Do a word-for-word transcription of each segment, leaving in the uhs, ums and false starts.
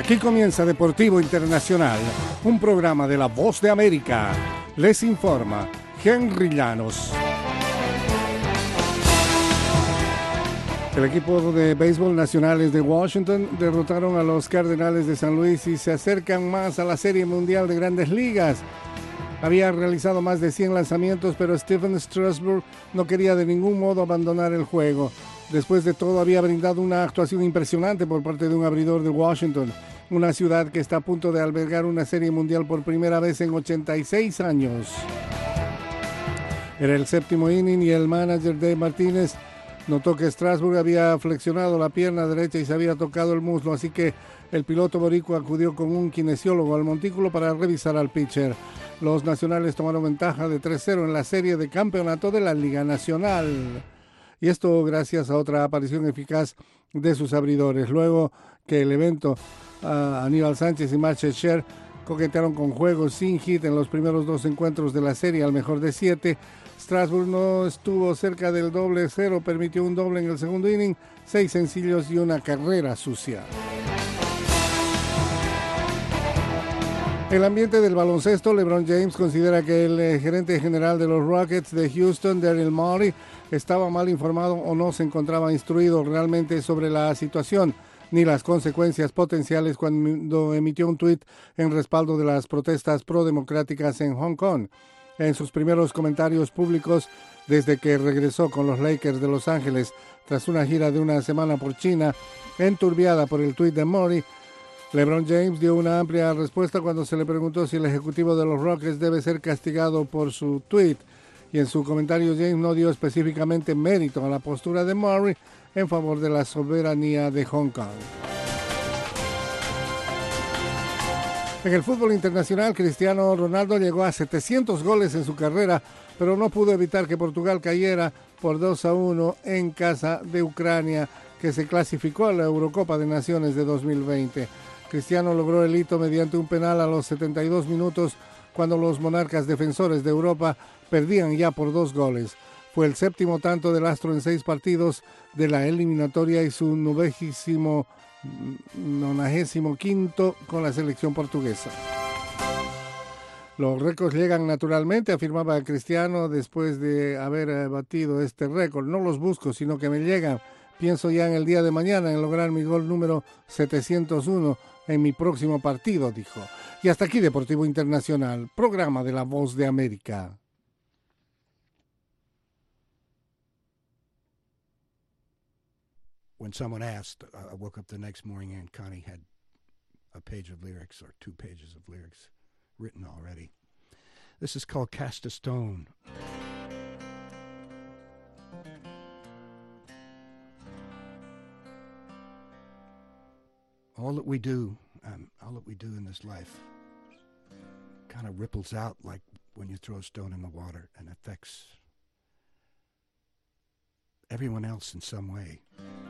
Aquí comienza Deportivo Internacional, un programa de La Voz de América. Les informa Henry Llanos. El equipo de béisbol nacionales de Washington derrotaron a los Cardenales de San Luis y se acercan más a la Serie Mundial de Grandes Ligas. Había realizado más de cien lanzamientos, pero Stephen Strasburg no quería de ningún modo abandonar el juego. Después de todo, había brindado una actuación impresionante por parte de un abridor de Washington, una ciudad que está a punto de albergar una Serie Mundial por primera vez en ochenta y seis años. Era el séptimo inning y el manager Dave Martínez notó que Strasburg había flexionado la pierna derecha y se había tocado el muslo, así que el piloto boricua acudió con un kinesiólogo al montículo para revisar al pitcher. Los nacionales tomaron ventaja de tres cero en la serie de campeonato de la Liga Nacional. Y esto gracias a otra aparición eficaz de sus abridores. Luego que el evento, uh, Aníbal Sánchez y Matt Scherzer coquetearon con juegos sin hit en los primeros dos encuentros de la serie al mejor de siete. Strasburg no estuvo cerca del doble cero, permitió un doble en el segundo inning, seis sencillos y una carrera sucia. En el ambiente del baloncesto, LeBron James considera que el eh, gerente general de los Rockets de Houston, Daryl Morey, estaba mal informado o no se encontraba instruido realmente sobre la situación ni las consecuencias potenciales cuando emitió un tuit en respaldo de las protestas pro-democráticas en Hong Kong. En sus primeros comentarios públicos desde que regresó con los Lakers de Los Ángeles tras una gira de una semana por China, enturbiada por el tuit de Morey, LeBron James dio una amplia respuesta cuando se le preguntó si el ejecutivo de los Rockets debe ser castigado por su tuit. Y en su comentario James no dio específicamente mérito a la postura de Morey en favor de la soberanía de Hong Kong. En el fútbol internacional, Cristiano Ronaldo llegó a setecientos goles en su carrera, pero no pudo evitar que Portugal cayera por dos a uno en casa de Ucrania, que se clasificó a la Eurocopa de Naciones de dos mil veinte. Cristiano logró el hito mediante un penal a los setenta y dos minutos cuando los monarcas defensores de Europa perdían ya por dos goles. Fue el séptimo tanto del astro en seis partidos de la eliminatoria y su novégésimo, nonagésimo quinto con la selección portuguesa. Los récords llegan naturalmente, afirmaba Cristiano después de haber batido este récord. No los busco, sino que me llegan. Pienso ya en el día de mañana en lograr mi gol número setecientos uno en mi próximo partido, dijo. Y hasta aquí Deportivo Internacional, programa de La Voz de América. When someone asked, uh, I woke up the next morning and Connie had a page of lyrics or two pages of lyrics written already. This is called Cast a Stone. All that we do, um, all that we do in this life kind of ripples out like when you throw a stone in the water and affects everyone else in some way,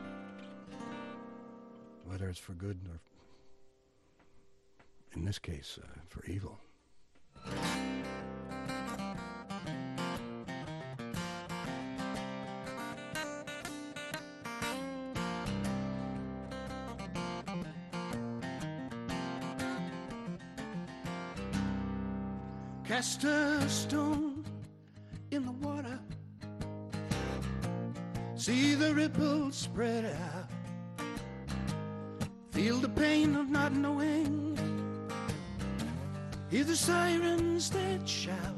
whether it's for good or, in this case, uh, for evil. Cast a stone in the water, see the ripples spread out, feel the pain of not knowing, hear the sirens that shout.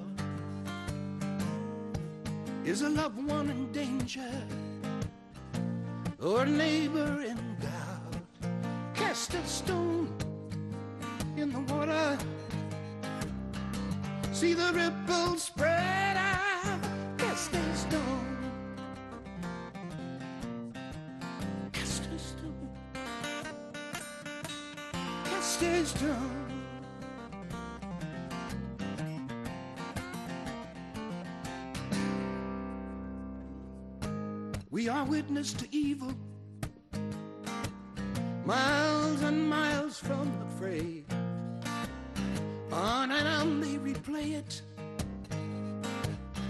Is a loved one in danger or a neighbor in doubt? Cast a stone in the water, see the ripples spread out. Cast a stone, cast a stone, cast a stone. We are witness to evil, miles and miles from the fray. On and on they replay it,